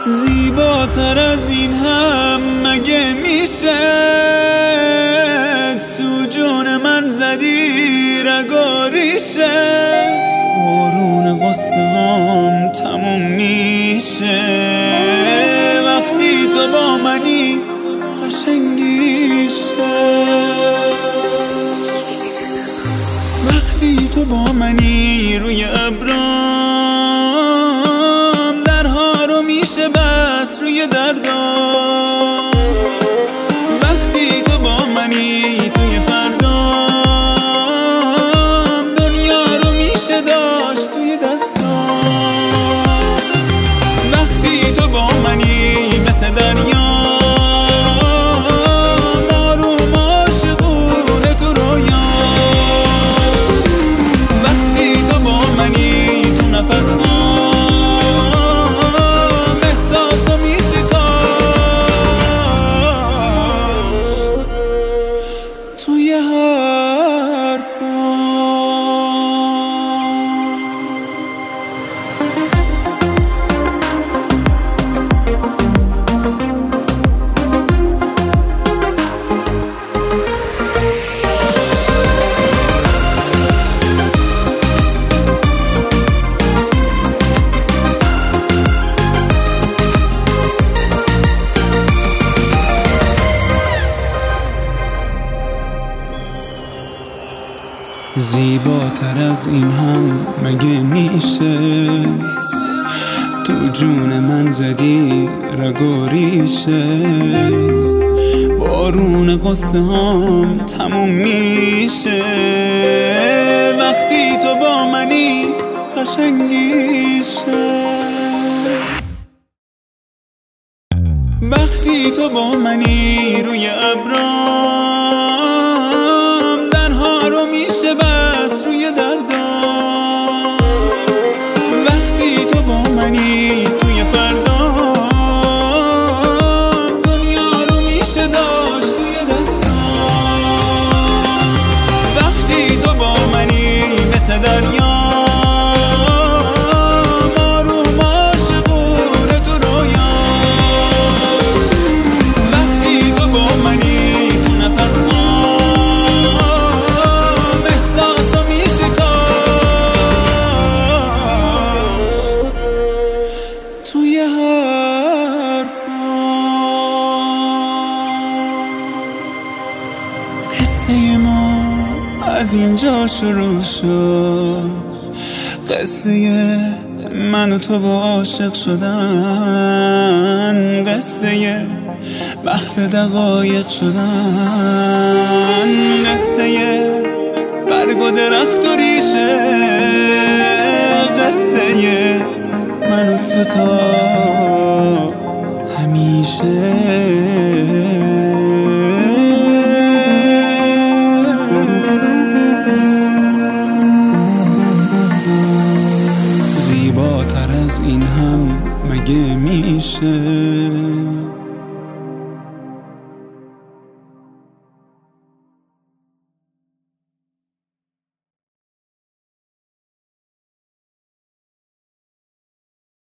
زیباتر از این هم مگه میشه؟ تو جون من زدی رگاریشه، بارون قصه هم تموم میشه وقتی تو با منی قشنگیشه. وقتی تو با منی روی ابرام درها رو میشه بس روی دردام. وقتی تو با منی توی فردام دنیا رو میشه داشت توی دستام. وقتی تو با منی مثل دریا زیباتر از این هم مگه میشه؟ تو جون من زدی رگاریشه، بارون قصه هم تموم میشه وقتی تو با منی قشنگیشه. وقتی تو با منی روی ابرام درها رو میشه بس روی دردام. وقتی تو با منی توی فردام دنیا رو میشه داشت توی دستام. وقتی تو با منی مثل دریا قصه ما از اینجا شروع شد، قصه من و تو با عاشق شدن، قصه بحر دقایق شدن، قصه برگ و درخت و ریشه، قصه من و تو تا همیشه. زیباتر از این هم مگه میشه؟